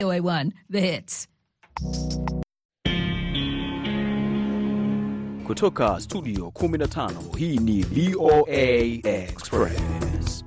VOA1, the hits. Kutoka studio 15, hii ni VOA Express.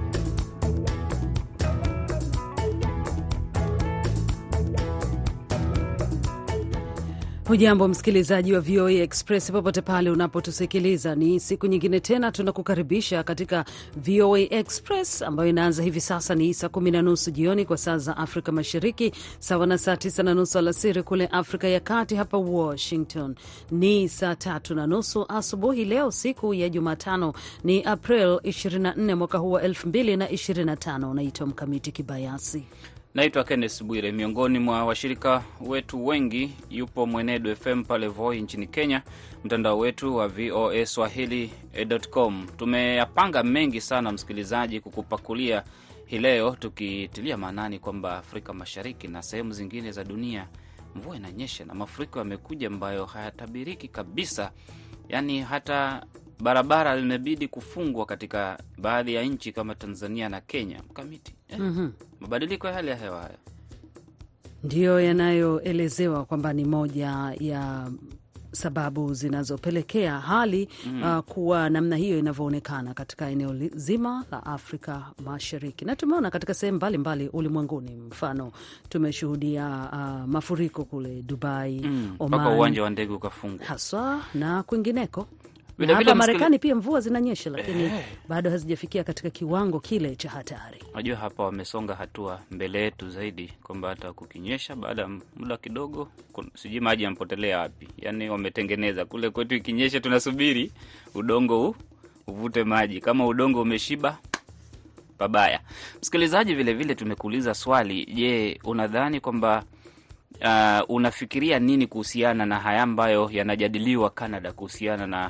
Hujambo msikilizaji wa VOA Express popote pale unapotusikiliza. Ni siku nyingine tena tunakukaribisha katika VOA Express ambayo inaanza hivi sasa. Ni saa 10:30 jioni kwa saa za Afrika Mashariki, sawa na saa 9:30 alasiri kule Afrika ya Kati. Hapa Washington ni saa 3:30 asubuhi. Leo siku ya Jumatano ni April 24 mwaka huu wa 2025. Naitwa Mkamiti Kibayasi. Naitwa Kenneth Bwire. Miongoni mwa washirika wetu wengi yupo Mwenedu FM pale Voi nchini Kenya, mtandao wetu wa voaswahili.com. Tumeyapanga mengi sana msikilizaji kukupakulia hii leo, tukitilia maanani kwamba Afrika Mashariki na sehemu zingine za dunia mvua inanyesha na mafuriko yamekuja ambayo hayatabiriki kabisa. Yaani hata barabara limebidi kufungwa katika baadhi ya nchi kama Tanzania na Kenya. Mkamiti, mabadiliko ya hali ya hewa haya ndiyo yanayoelezewa kwamba ni moja ya sababu zinazopelekea hali kuwa namna hiyo inavyoonekana katika eneo zima la Afrika Mashariki. Na tumeona katika sehemu mbalimbali ulimwenguni. Mfano, tumeshuhudia mafuriko kule Dubai, Oman, mpaka uwanja wa ndege ukafungwa haswa na kwingineko. Na hapa Marekani pia mvua zinanyesha, lakini bado hazijafikia katika kiwango kile cha hatari. Unajua hapa wamesonga hatua mbele yetu zaidi, kwamba hata kukinyesha baada ya muda kidogo sijui maji yampotelea wapi. Yaani wametengeneza kule kwetu, ikinyesha tunasubiri udongo uvute maji. Kama udongo umeshiba pabaya. Msikilizaji, vile vile tumekuuliza swali, je, unadhani kwamba unafikiria nini kuhusiana na haya ambayo yanajadiliwa Canada kuhusiana na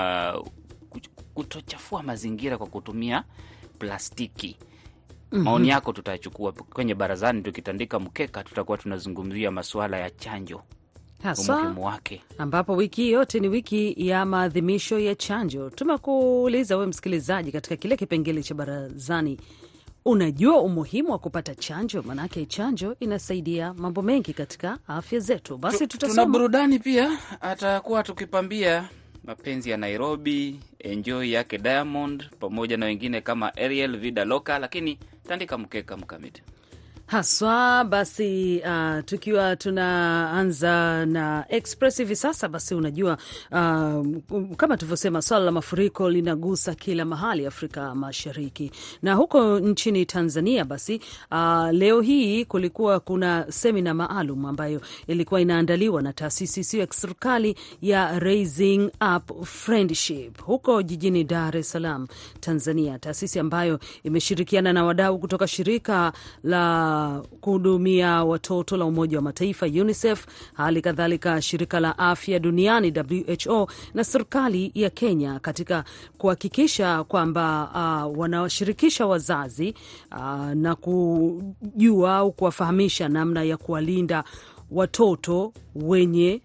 kutochafua mazingira kwa kutumia plastiki? Maoni yako tutachukua kwenye barazani, tukitandika mkeka tutakuwa tunazungumzia masuala ya chanjo, umuhimu wake, ambapo wiki yote ni wiki ya maadhimisho ya chanjo. Tumekuuliza wewe msikilizaji katika kile kipengele cha barazani, unajua umuhimu wa kupata chanjo? Manake chanjo inasaidia mambo mengi katika afya zetu. Basi tutasoma. Tuna burudani pia, atakuwa tukipambia mapenzi ya Nairobi, Enjoy yake Diamond, pamoja na wengine kama Ariel, Vida Loca. Lakini tandika mkeka Mkamiti haswa. Basi tukiwa tunaanza na Express hivi sasa, basi unajua kama tulivyosema, swala la mafuriko linagusa kila mahali Afrika Mashariki. Na huko nchini Tanzania basi leo hii kulikuwa kuna semina maalum ambayo ilikuwa inaandaliwa na taasisi isiyo ya kiserikali ya Raising Up Friendship huko jijini Dar es Salaam, Tanzania, taasisi ambayo imeshirikiana na wadau kutoka shirika la kuhudumia watoto la Umoja wa Mataifa UNICEF, hali kadhalika shirika la afya duniani WHO na serikali ya Kenya, katika kuhakikisha kwamba wanawashirikisha wazazi na kujua au kuwafahamisha namna ya kuwalinda watoto wenye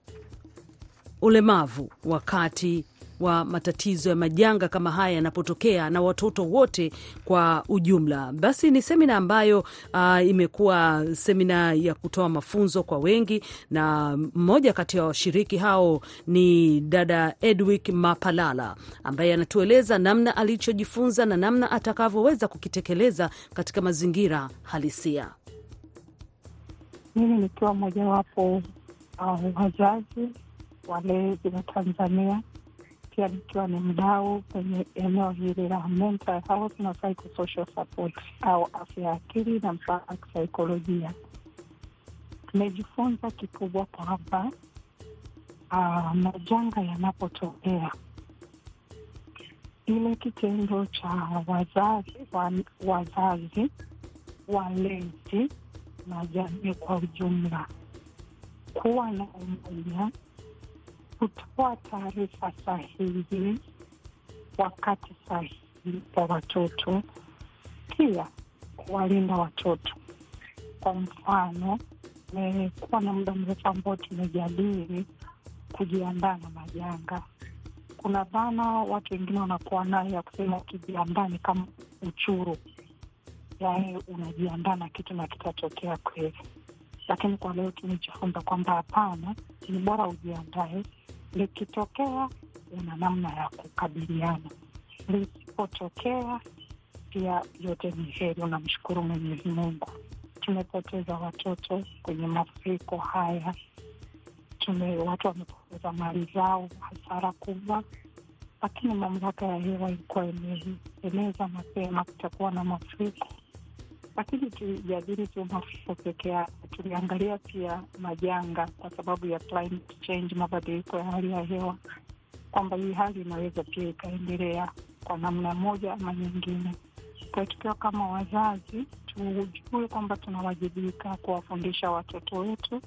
ulemavu wakati wa matatizo ya majanga kama haya yanapotokea, na watoto wote kwa ujumla. Basi ni semina ambayo imekuwa semina ya kutoa mafunzo kwa wengi, na mmoja kati ya washiriki hao ni dada Edwick Mapalala, ambaye anatueleza namna alichojifunza na namna atakavyoweza kukitekeleza katika mazingira halisia. Mimi nikiwa mojawapo wazazi walezi wa Tanzania, pia nikiwa ni mdau kwenye eneo hili la mental health na psychosocial support au afya ya akili na msaada wa kisaikolojia. Tumejifunza kikubwa kwamba majanga yanapotokea, ile kitendo cha wazazi, walezi na jamii kwa ujumla kuwa na umoja, kutoa taarifa sahihi wakati sahihi kwa watoto, pia kuwalinda watoto. Kwa mfano, kuwa na muda mrefu ambao tumejadili kujiandaa na majanga. Kuna dhana watu wengine wanakuwa nayo ya kusema kujiandaa ni kama uchuru, yaani unajiandaa na kitu na kitatokea kweli. Lakini kwa leo tumejifunza kwamba hapana, ni bora ujiandae. Likitokea una namna ya kukabiliana, lisipotokea pia yote ni heri, unamshukuru Mwenyezi Mungu. Tumepoteza watoto kwenye mafuriko haya, watu wamepoteza mali zao, hasara kubwa, lakini mamlaka ya hewa ilikuwa imeeleza mapema kutakuwa na mafuriko. Lakini tulijadili tu mafuriko peke yake, tuliangalia pia majanga kwa sababu ya climate change, mabadiliko ya hali ya hewa, kwamba hii hali inaweza pia ikaendelea kwa namna moja ama nyingine. Kwa tukiwa kama wazazi, tujue kwamba tunawajibika kuwafundisha watoto wetu.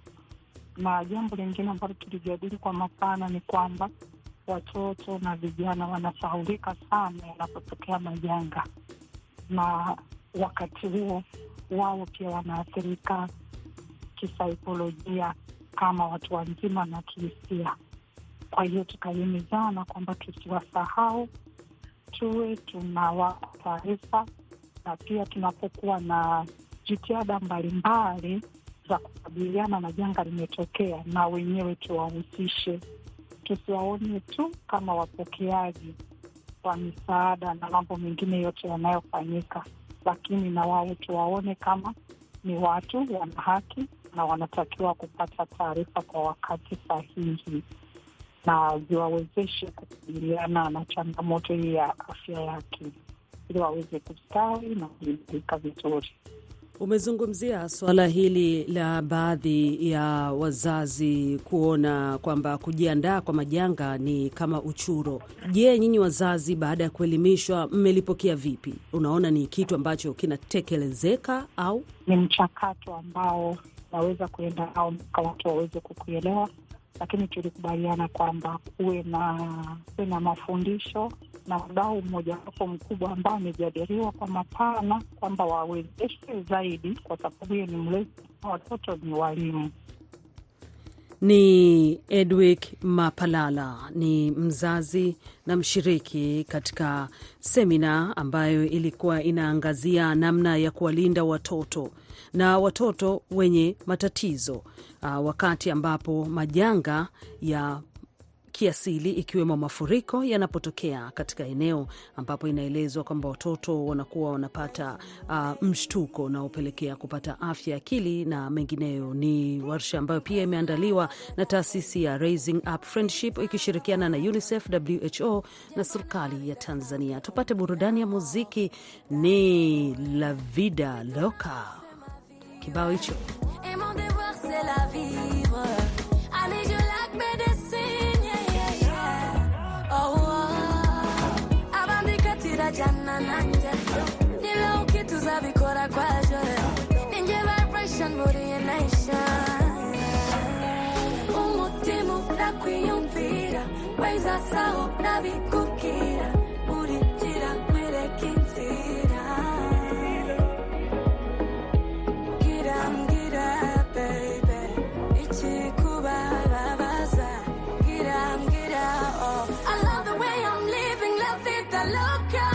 Na jambo lingine ambalo tulijadili kwa mapana ni kwamba watoto na vijana wanasahaulika sana yanapotokea majanga, na wakati huo wao pia wanaathirika kisaikolojia kama watu wazima na kihisia. Kwa hiyo tukahimizana kwamba tusiwasahau, tuwe tunawapa taarifa, na pia tunapokuwa na jitihada mbalimbali za kukabiliana na janga limetokea, na wenyewe tuwahusishe. Tusiwaone tu kama wapokeaji wa misaada na mambo mengine yote yanayofanyika, lakini na wao tuwaone kama ni watu wana haki na wanatakiwa kupata taarifa kwa wakati sahihi, na ziwawezeshe kukabiliana na changamoto hii ya afya ya akili ili waweze kustawi na kuimarika vizuri. Umezungumzia swala hili la baadhi ya wazazi kuona kwamba kujiandaa kwa majanga ni kama uchuro. Je, nyinyi wazazi baada ya kuelimishwa mmelipokea vipi? Unaona ni kitu ambacho kinatekelezeka au ni mchakato ambao naweza kuenda nao mpaka watu waweze kukuelewa? Lakini tulikubaliana kwamba kuwe na mafundisho na mdau mmoja hapo mkubwa ambao amejadiliwa kwa mapana kwamba wawezeshwe zaidi, kwa sababu hiyo ni mlezi wa watoto, ni walimu. Ni Edwick Mapalala, ni mzazi na mshiriki katika semina ambayo ilikuwa inaangazia namna ya kuwalinda watoto na watoto wenye matatizo wakati ambapo majanga ya kiasili ikiwemo mafuriko yanapotokea katika eneo ambapo inaelezwa kwamba watoto wanakuwa wanapata mshtuko na upelekea kupata afya akili na mengineyo. Ni warsha ambayo pia imeandaliwa na taasisi ya Raising Up Friendship ikishirikiana na UNICEF, WHO na serikali ya Tanzania. Tupate burudani ya muziki, ni La Vida Loca. Kibao hicho jana nanje nilo kitu za bikora kwa joy ninje vibration muri nation umutima nakwiyumvira waiza saho nabikukira muri tira mere kinzira gira baby ichikuba babaza gira oh I love the way I'm living la vida loca.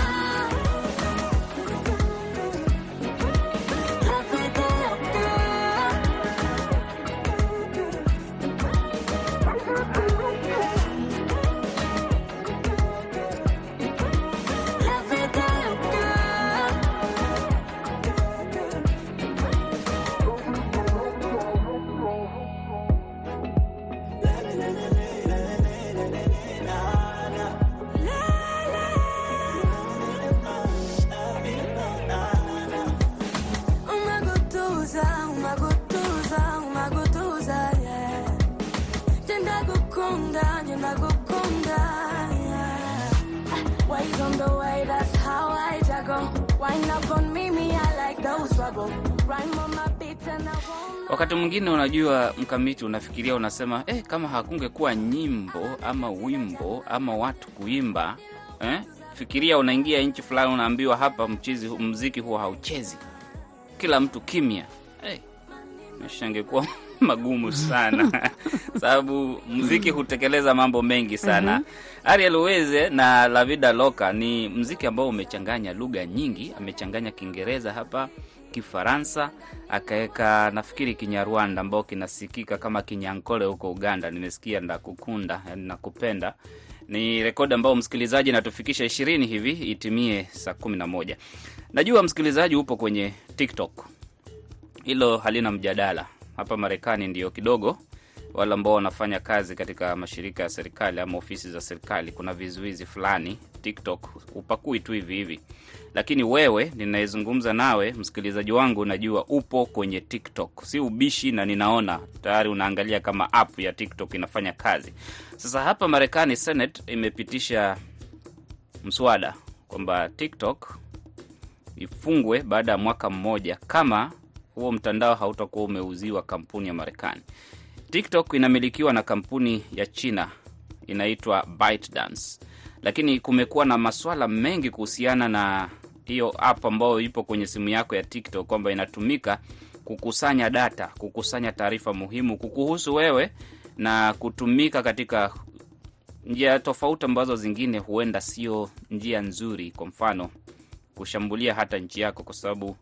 Wakati mwingine unajua Mkamiti, unafikiria unasema kama hakungekuwa nyimbo ama wimbo ama watu kuimba, fikiria unaingia nchi fulani unaambiwa hapa muziki huo hauchezi, kila mtu kimya, mshangekuwa magumu sana sababu muziki hutekeleza mambo mengi sana. Ariel Uweze na La Vida Loca ni muziki ambao umechanganya lugha nyingi, amechanganya Kiingereza hapa, Kifaransa, akaweka nafikiri Kinyarwanda ambao kinasikika kama Kinyankole huko Uganda. Nimesikia ndakukunda, yani nakupenda. Ni rekodi ambao msikilizaji natufikisha 20 hivi itimie saa 11. Najua msikilizaji upo kwenye TikTok. Hilo halina mjadala. Hapa Marekani ndio kidogo wale ambao wanafanya kazi katika mashirika ya serikali ama ofisi za serikali, kuna vizuizi fulani. TikTok upakui tu hivi hivi. Lakini wewe ninayezungumza nawe msikilizaji wangu, najua upo kwenye TikTok. Si ubishi, na ninaona tayari unaangalia kama app ya TikTok inafanya kazi. Sasa hapa Marekani Senate imepitisha mswada kwamba TikTok ifungwe baada ya mwaka mmoja kama huo mtandao hautakuwa umeuziwa kampuni ya Marekani. TikTok inamilikiwa na kampuni ya China inaitwa ByteDance. Lakini kumekuwa na maswala mengi kuhusiana na hiyo app ambayo ipo kwenye simu yako ya TikTok kwamba inatumika kukusanya data, kukusanya taarifa muhimu kukuhusu wewe na kutumika katika njia tofauti ambazo zingine huenda sio njia nzuri. Kwa mfano, kushambulia hata nchi yako kwa sababu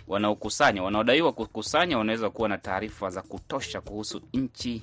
wanaodaiwa kukusanya wanaweza kuwa na taarifa za kutosha kuhusu nchi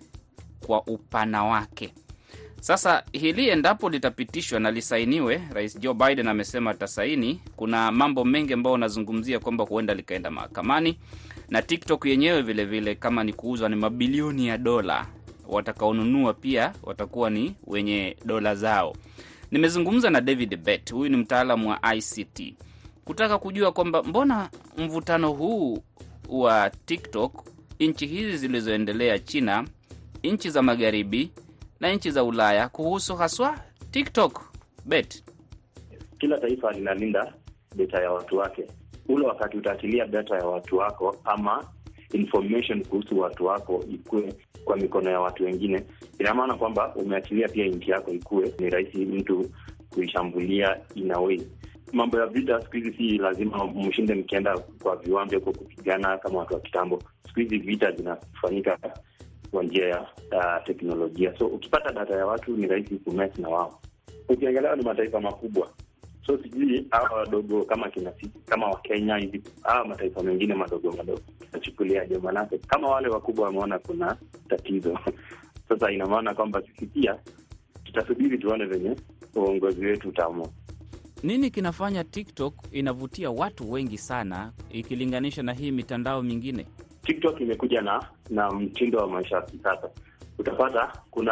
kwa upana wake. Sasa hili endapo litapitishwa na lisainiwe, Rais Joe Biden amesema atasaini, kuna mambo mengi ambayo unazungumzia kwamba huenda likaenda mahakamani, na TikTok yenyewe vile vile kama ni kuuzwa ni mabilioni ya dola, watakaonunua pia watakuwa ni wenye dola zao. Nimezungumza na David Bett, huyu ni mtaalamu wa ICT, kutaka kujua kwamba mbona mvutano huu wa TikTok, nchi hizi zilizoendelea, China, nchi za magharibi na nchi za Ulaya, kuhusu haswa TikTok. Bet, kila taifa linalinda data ya watu wake. Ule wakati utaachilia data ya watu wako ama information kuhusu watu wako ikue kwa mikono ya watu wengine, ina maana kwamba umeachilia pia nchi yako ikue. Ni rahisi mtu kuishambulia in a way. Mambo ya vita siku hizi si lazima mshinde mkienda kwa viwanja huko kupigana kama watu wa kitambo. Siku hizi vita zinafanyika kwa njia ya teknolojia. So ukipata data ya watu ni rahisi kumess na wao. Ukiangalia ni mataifa makubwa. So sijui hawa wadogo kama kina sisi, kama wa Kenya hivi, hawa mataifa mengine madogo nachukuliaje? Manake kama wale wakubwa wameona kuna tatizo. Sasa ina maana kwamba sisi pia tutasubiri tuone venye uongozi wetu utaamua. Nini kinafanya TikTok inavutia watu wengi sana ikilinganisha na hii mitandao mingine? TikTok imekuja na mtindo wa maisha ya kisasa. Utapata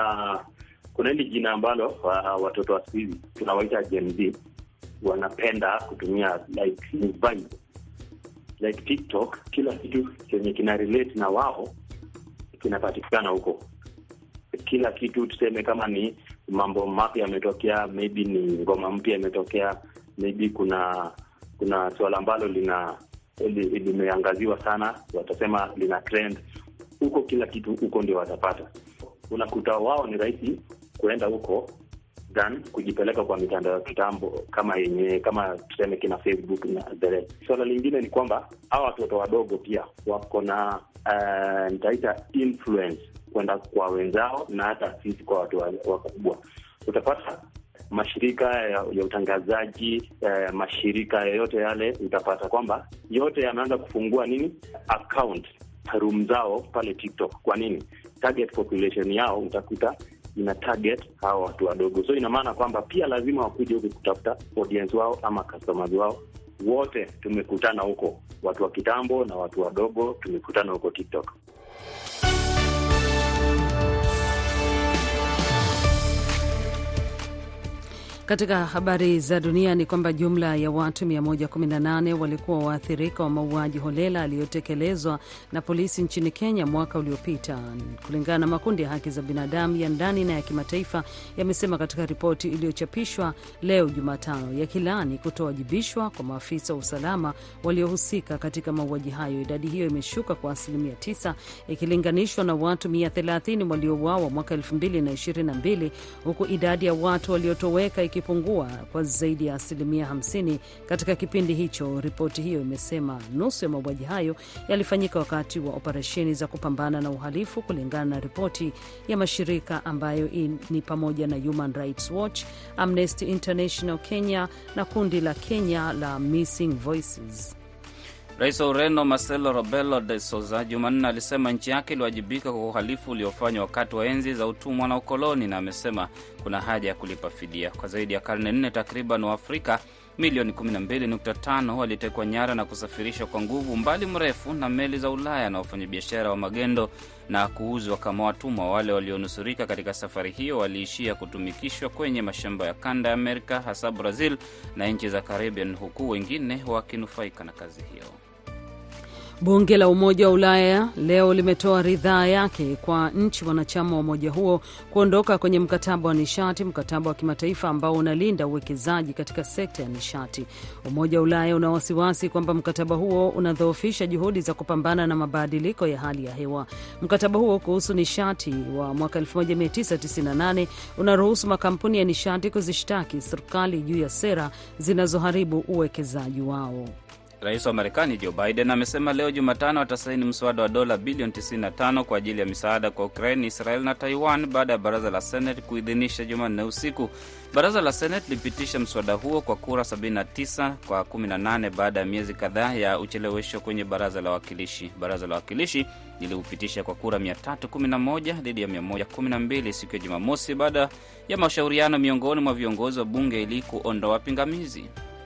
kuna hili jina ambalo watoto wa siku hizi tunawaita Gen Z wanapenda kutumia, like vibe. Like TikTok, kila kitu chenye kina relate na wao kinapatikana huko. Kila kitu tuseme kama ni mambo mapya yametokea, maybe ni ngoma mpya imetokea, maybe kuna swala ambalo limeangaziwa sana, watasema lina trend huko, kila kitu huko ndio watapata. Unakuta wao ni rahisi kuenda huko than kujipeleka kwa mitandao ya kitambo kama tuseme kina Facebook na the rest. Swala lingine ni kwamba hawa watoto wadogo pia wako na nitaita influence kwenda kwa wenzao na hata sisi kwa watu wakubwa. Utapata mashirika ya utangazaji, mashirika yote yale, utapata kwamba yote yanaanza kufungua account room zao pale TikTok. Kwa nini? Target population yao utakuta ina target hao watu wadogo. So ina maana kwamba pia lazima wakuje huko kutafuta audience wao ama customers wao. Wote tumekutana huko, watu wa kitambo na watu wadogo tumekutana huko TikTok. Katika habari za dunia ni kwamba jumla ya watu 118 walikuwa waathirika wa mauaji holela aliyotekelezwa na polisi nchini Kenya mwaka uliopita, kulingana na makundi ya haki za binadamu ya ndani na ya kimataifa, yamesema katika ripoti iliyochapishwa leo Jumatano, yakilaani kutowajibishwa kwa maafisa wa usalama waliohusika katika mauaji hayo. Idadi hiyo imeshuka kwa 9% ikilinganishwa na watu 130 waliouawa mwaka 2022, huku idadi ya watu waliotoweka ikipungua kwa zaidi ya 50% katika kipindi hicho. Ripoti hiyo imesema nusu ya mauaji hayo yalifanyika wakati wa operesheni za kupambana na uhalifu, kulingana na ripoti ya mashirika ambayo ni pamoja na Human Rights Watch, Amnesty International Kenya na kundi la Kenya la Missing Voices. Rais wa Ureno Marcelo Rebelo de Sousa Jumanne alisema nchi yake iliwajibika kwa uhalifu uliofanywa wakati wa enzi za utumwa na ukoloni, na amesema kuna haja ya kulipa fidia. Kwa zaidi ya karne 4 takriban Waafrika milioni 12.5 walitekwa nyara na kusafirishwa kwa nguvu mbali mrefu na meli za Ulaya na wafanyabiashara wa magendo na kuuzwa kama watumwa. Wale walionusurika katika safari hiyo waliishia kutumikishwa kwenye mashamba ya kanda ya Amerika, hasa Brazil na nchi za Caribbean, huku wengine wakinufaika na kazi hiyo. Bunge la Umoja wa Ulaya leo limetoa ridhaa yake kwa nchi wanachama wa umoja huo kuondoka kwenye mkataba wa nishati, mkataba wa kimataifa ambao unalinda uwekezaji katika sekta ya nishati. Umoja wa Ulaya una wasiwasi kwamba mkataba huo unadhoofisha juhudi za kupambana na mabadiliko ya hali ya hewa. Mkataba huo kuhusu nishati wa mwaka 1998 unaruhusu makampuni ya nishati kuzishtaki serikali juu ya sera zinazoharibu uwekezaji wao. Rais wa Marekani Joe Biden amesema leo Jumatano atasaini mswada wa dola bilioni 95 kwa ajili ya misaada kwa Ukraine, Israel na Taiwan baada ya baraza la Senate kuidhinisha Jumanne usiku. Baraza la Senate lipitisha mswada huo kwa kura 79 kwa 18 baada ya miezi kadhaa ya uchelewesho kwenye baraza la wawakilishi. Baraza la wawakilishi liliupitisha kwa kura 311 dhidi ya 112 siku ya Jumamosi baada ya mashauriano miongoni mwa viongozi wa bunge ili kuondoa pingamizi.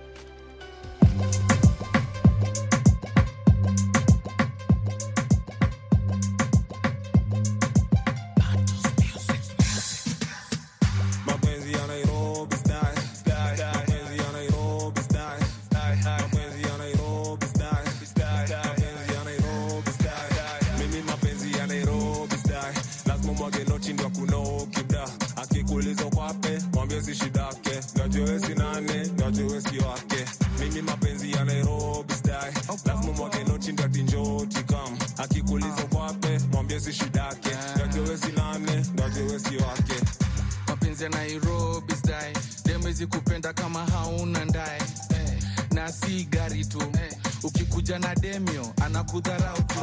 Kupenda kama hauna ndai na si gari tu, ukikuja na demio anakudharau tu.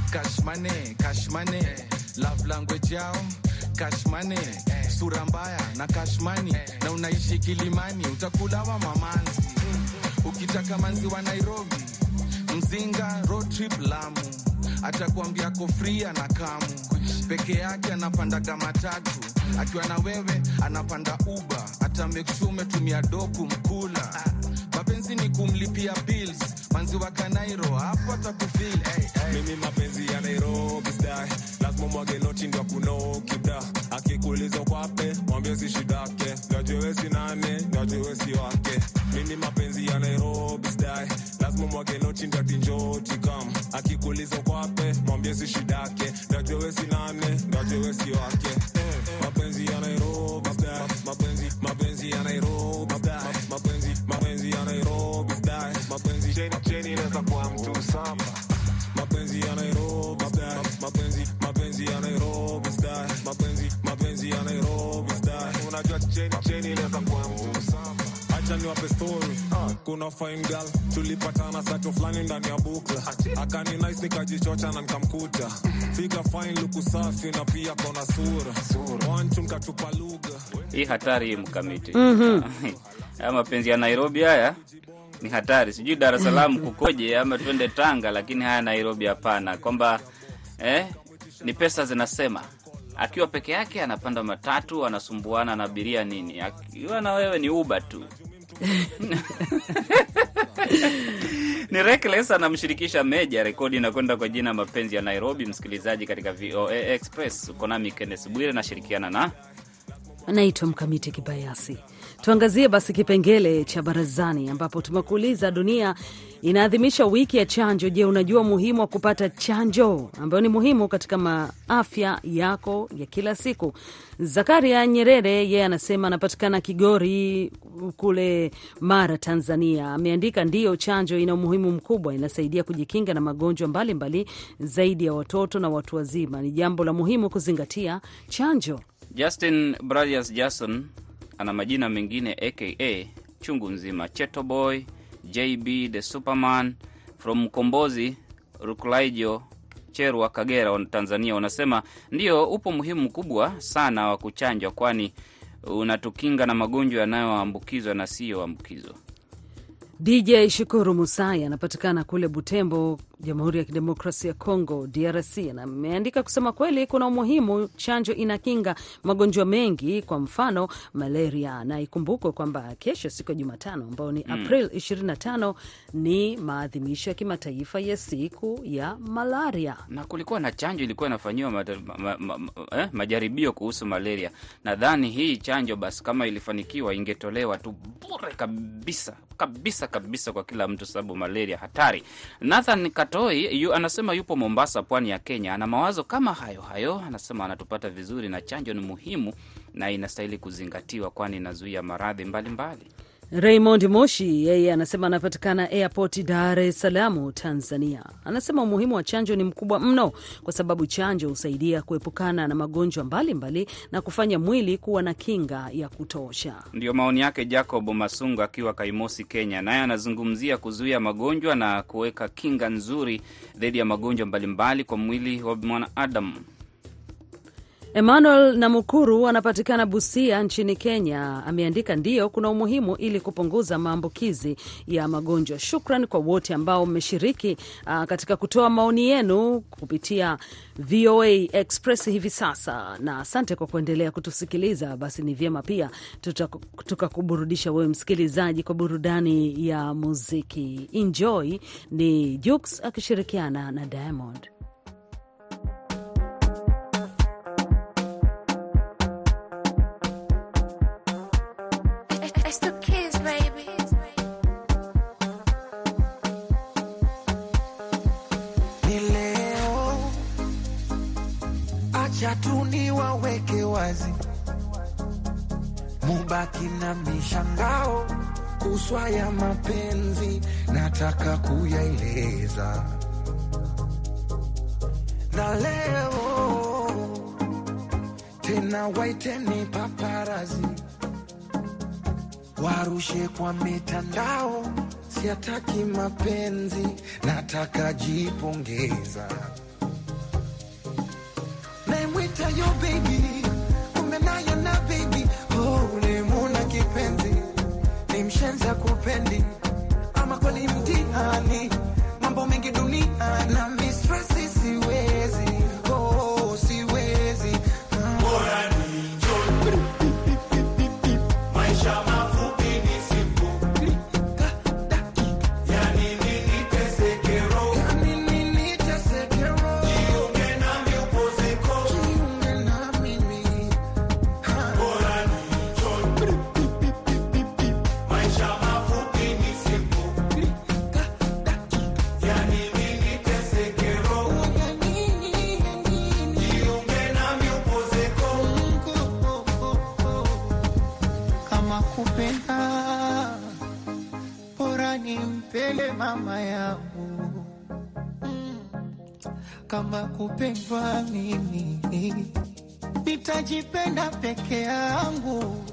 Cash money, love language yao cash money, sura mbaya na cash money, na unaishi Kilimani utakulawa mamanzi. Ukitaka manzi wa Nairobi, Mzinga, road trip Lamu, atakwambia ko free na kamu. Peke yake anapandaga matatu, akiwa na wewe anapanda Uber, ata make sure umetumia doku mkula. Mapenzi ni kumlipia bills, manzi wa Kanairo hapo atakufeel. Mimi mapenzi ya Nairobi style, lazima mwage noti ndio kuno kida. Akikuuliza kwape, mwambie si shidake, najue si nane, najue si wake. Mimi mapenzi ya Nairobi style, lazima mwage noti ndio tinjoti kam. Akikuuliza kwape, mwambie si shidake, najue si nane, najue si wake. Mapenzi ya Nairobi style, mapenzi ya Nairobi style, mapenzi ya Nairobi style, mapenzi cheni inaweza kuwa mtu samba. Mapenzi ya Nairobi style, mapenzi ya Nairobi style, mapenzi ya Nairobi style. Unajua cheni inaweza kuwa mtu samba. Acha niwape story. Kuna fine girl tulipatana sato fulani ndani ya bukla, akani nice nikajichocha na nikamkuta. Fika fine look safi na pia kona sura. Wanchu nikatupa lugha. Hii hatari mkamiti. Mapenzi ya Nairobi haya ni hatari. Sijui Dar es Salaam kukoje ama twende Tanga, lakini haya Nairobi hapana. Kwamba ni pesa zinasema. Akiwa peke yake anapanda matatu, anasumbuana na abiria nini. Akiwa na wewe ni Uber tu. Ni Reckless anamshirikisha Meja, rekodi inakwenda kwa jina Mapenzi ya Nairobi. Msikilizaji katika VOA Express, uko nami Kenneth Bwire na shirikiana na naitwa Mkamiti Kibayasi. Tuangazie basi kipengele cha barazani, ambapo tumekuuliza dunia inaadhimisha wiki ya chanjo. Je, unajua umuhimu wa kupata chanjo ambayo ni muhimu katika afya yako ya kila siku? Zakaria Nyerere yeye anasema anapatikana Kigori kule Mara, Tanzania. Ameandika ndiyo, chanjo ina umuhimu mkubwa, inasaidia kujikinga na magonjwa mbalimbali zaidi ya watoto na watu wazima. Ni jambo la muhimu kuzingatia chanjo. Justin Brothers Jason ana majina mengine aka chungu nzima, Cheto Boy, JB the Superman from Kombozi, Rukulaijo, Cherwa, Kagera, Tanzania. Unasema ndio, upo muhimu mkubwa sana wa kuchanjwa, kwani unatukinga na magonjwa yanayoambukizwa na siyo ambukizwa. DJ Shukuru Musai anapatikana kule Butembo, Jamhuri ya Kidemokrasia ya Kongo, DRC, na ameandika kusema kweli kuna umuhimu, chanjo inakinga magonjwa mengi, kwa mfano malaria, na ikumbukwe kwamba kesho siku ya Jumatano ambao ni April 25 ni maadhimisho ya kimataifa ya siku ya malaria. Na kulikuwa na chanjo ilikuwa inafanyiwa majaribio kuhusu malaria. Nadhani hii chanjo basi kama ilifanikiwa ingetolewa tu bure kabisa kwa kila mtu, sababu malaria hatari. Nathan Katoi anasema yupo Mombasa, pwani ya Kenya. Ana mawazo kama hayo. Anasema anatupata vizuri na chanjo ni muhimu na inastahili kuzingatiwa kwani inazuia maradhi mbalimbali. Raymond Moshi yeye anasema anapatikana airport Dar es Salaam, Tanzania. Anasema umuhimu wa chanjo ni mkubwa mno kwa sababu chanjo husaidia kuepukana na magonjwa mbalimbali na kufanya mwili kuwa na kinga ya kutosha. Ndio maoni yake Jacob Masunga akiwa Kaimosi, Kenya. Naye anazungumzia kuzuia magonjwa na kuweka kinga nzuri dhidi ya magonjwa mbalimbali kwa mwili wa mwanadamu. Emmanuel Namukuru anapatikana Busia nchini Kenya. Ameandika ndio kuna umuhimu ili kupunguza maambukizi ya magonjwa. Shukran kwa wote ambao mmeshiriki katika kutoa maoni yenu kupitia VOA Express hivi sasa, na asante kwa kuendelea kutusikiliza. Basi ni vyema pia tukakuburudisha wewe msikilizaji kwa burudani ya muziki. Enjoy ni Jux akishirikiana na Diamond. Chatuni waweke wazi, mubaki na mishangao kuswa ya mapenzi, nataka kuyaeleza. Na leo tena waiteni paparazi, warushe kwa mitandao, siataki mapenzi, nataka jipongeza. Namwita yo baby, umenayo na baby, ulimuna kipenzi, ni mshenza kupendi, ama kweli mtihani, mambo mengi dunia na mistresi siwezi, siwezi. Bora ni njoo, maisha mafupi ni simple, yani nini tesekero, mama yangu, kama kupendwa mimi nitajipenda peke yangu.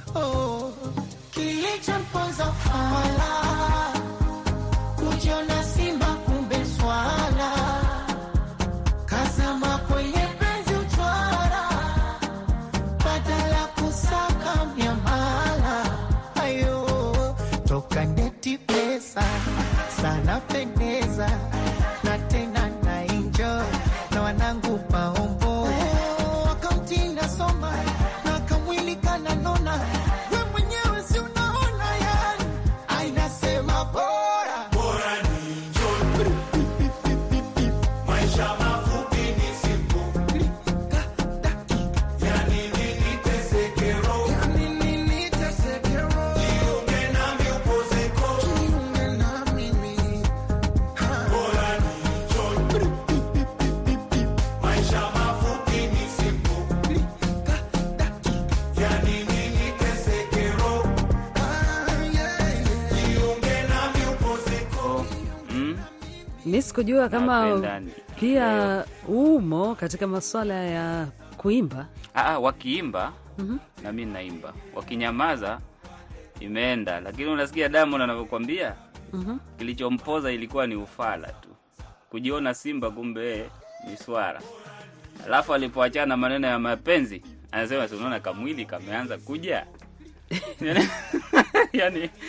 Kilichomponza fala kujiona simba kumbe swala, kazama kwenye penzi utwara, badala kusaka miamala. Ayo toka neti pesa sana pendeza, na tena na enjoy na wanangu maombo, wakamtinda soma na kamwili kananona, we mwenyewe si unaona yani, ainasema bora ni enjoy, maisha mafupi ni simple, yani nini tesekero, jiunge nami upozeko, Mimi sikujua kama pia umo katika masuala ya kuimba. Wakiimba na mimi naimba, wakinyamaza imeenda. Lakini unasikia Diamond anavyokuambia kilichompoza ilikuwa ni ufala tu, kujiona simba kumbe ni swara. Alafu alipoachana maneno ya mapenzi anasema unaona kamwili kameanza kuja. Yani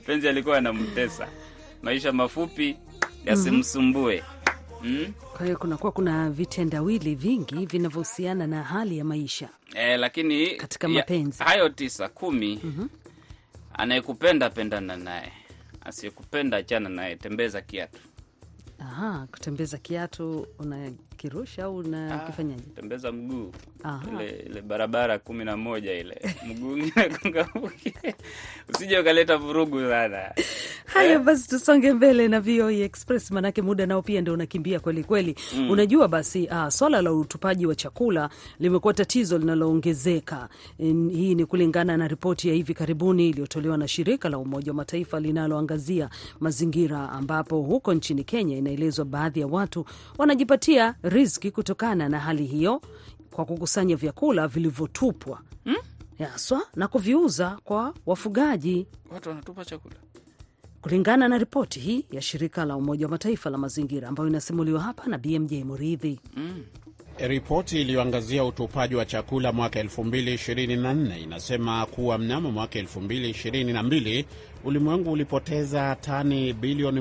Mapenzi alikuwa yanamtesa. Maisha mafupi yasimsumbue. Kwa hiyo kuna vitendawili vingi vinavyohusiana na hali ya maisha. Lakini katika mapenzi hayo 9, 10 anayekupenda pendana naye, asiyekupenda achana naye, tembeza kiatu. Kutembeza kiatu unakirusha au unakifanyaje? Tembeza mguu. Ile barabara 11 ile. Mguu unagonga. Usije ukaleta vurugu sana. Haya basi tusonge mbele na VOA Express, manake muda nao pia ndio unakimbia kweli kweli. Unajua basi swala la utupaji wa chakula limekuwa tatizo linaloongezeka. Hii ni kulingana na ripoti ya hivi karibuni iliyotolewa na shirika la Umoja wa Mataifa linaloangazia mazingira, ambapo huko nchini Kenya inaelezwa baadhi ya watu wanajipatia riziki kutokana na hali hiyo kwa kukusanya vyakula vilivyotupwa yaswa na kuviuza kwa wafugaji. Watu wanatupa chakula. Kulingana na ripoti hii ya shirika la Umoja wa Mataifa la mazingira ambayo inasimuliwa hapa na BMJ Muridhi. Ripoti iliyoangazia utupaji wa chakula mwaka 2024 inasema kuwa mnamo mwaka 2022 ulimwengu ulipoteza tani bilioni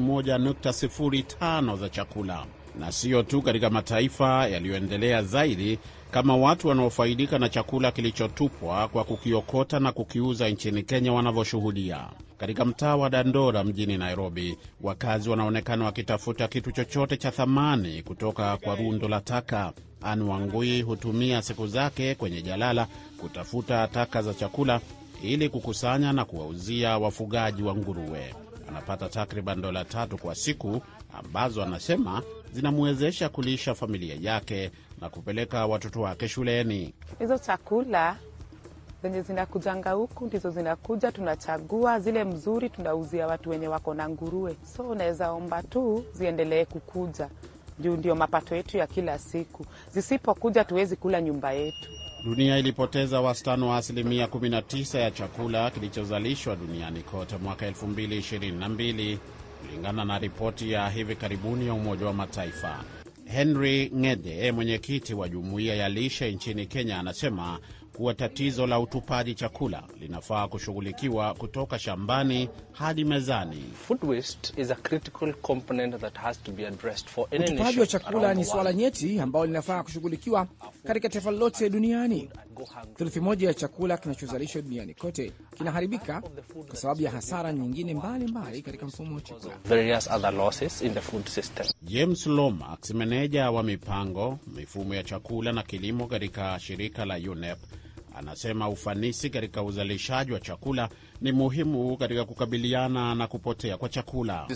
1.05 za chakula, na sio tu katika mataifa yaliyoendelea zaidi, kama watu wanaofaidika na chakula kilichotupwa kwa kukiokota na kukiuza nchini Kenya wanavyoshuhudia. Katika mtaa wa Dandora mjini Nairobi, wakazi wanaonekana wakitafuta kitu chochote cha thamani kutoka kwa rundo la taka. Anne Wangui hutumia siku zake kwenye jalala kutafuta taka za chakula ili kukusanya na kuwauzia wafugaji wa nguruwe. Anapata takriban $3 kwa siku, ambazo anasema zinamwezesha kulisha familia yake na kupeleka watoto wake shuleni. Hizo chakula zenye zinakujanga huku ndizo zinakuja, tunachagua zile mzuri tunauzia watu wenye wako na nguruwe. So unaweza omba tu ziendelee kukuja, ndio mapato yetu ya kila siku. Zisipokuja tuwezi kula nyumba yetu. Dunia ilipoteza wastani wa 19% ya chakula kilichozalishwa duniani kote mwaka 2022 kulingana na ripoti ya hivi karibuni ya Umoja wa Mataifa. Henry Ng'ede, mwenyekiti wa jumuiya ya lishe nchini Kenya, anasema kuwa tatizo la utupaji chakula linafaa kushughulikiwa kutoka shambani hadi mezani. Food waste is a critical component that has to be addressed for any nation. Utupaji wa chakula ni swala nyeti ambalo linafaa kushughulikiwa katika taifa lote duniani. Thuluthi moja ya chakula kinachozalishwa duniani kote kinaharibika kwa sababu ya hasara nyingine mbalimbali katika mfumo wa chakula. Various other losses in the food system. James Lomax, meneja wa mipango, mifumo ya chakula na kilimo katika shirika la UNEP, anasema ufanisi katika uzalishaji wa chakula ni muhimu katika kukabiliana na kupotea kwa chakula.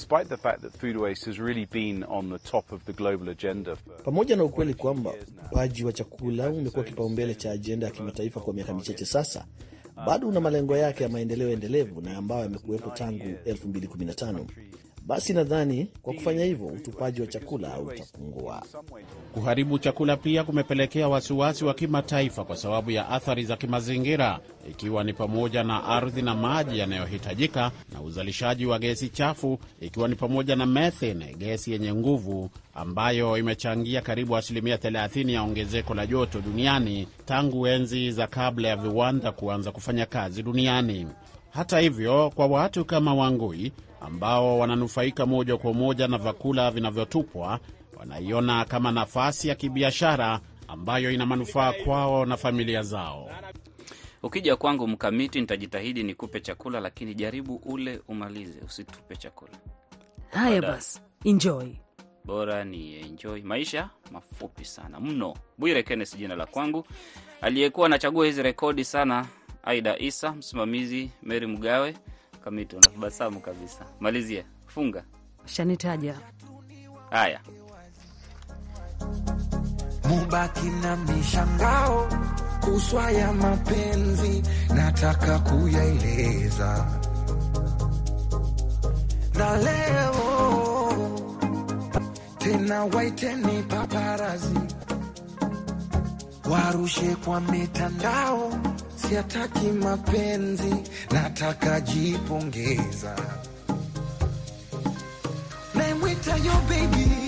Pamoja na ukweli kwamba utupaji wa chakula umekuwa kipaumbele cha ajenda ya kimataifa kwa miaka michache sasa, bado una malengo yake ya maendeleo endelevu na ambayo yamekuwepo tangu 2015. Basi nadhani kwa kufanya hivyo utupaji wa chakula utapungua. Kuharibu chakula pia kumepelekea wasiwasi wa kimataifa kwa sababu ya athari za kimazingira, ikiwa ni pamoja na ardhi na maji yanayohitajika na uzalishaji wa gesi chafu, ikiwa ni pamoja na methane, gesi yenye nguvu ambayo imechangia karibu 30% ya ongezeko la joto duniani tangu enzi za kabla ya viwanda kuanza kufanya kazi duniani. Hata hivyo, kwa watu kama Wangui ambao wananufaika moja kwa moja na vyakula vinavyotupwa, wanaiona kama nafasi ya kibiashara ambayo ina manufaa kwao na familia zao. Ukija kwangu Mkamiti, nitajitahidi nikupe chakula, lakini jaribu ule umalize, usitupe chakula. Haya basi, enjoy. Bora ni enjoy. Maisha mafupi sana mno. Bwire Kenneth jina la kwangu. Aliyekuwa anachagua hizi rekodi sana Aida Isa, msimamizi Mary Mgawe. Kamiti unabasamu kabisa. Malizia, funga. Shanitaja. Haya. Mubaki na mishangao kuswa ya mapenzi, nataka kuyaeleza. Na leo tena waiteni paparazi, warushe kwa mitandao. Siataki mapenzi, nataka jipongeza. Naimwita yo baby,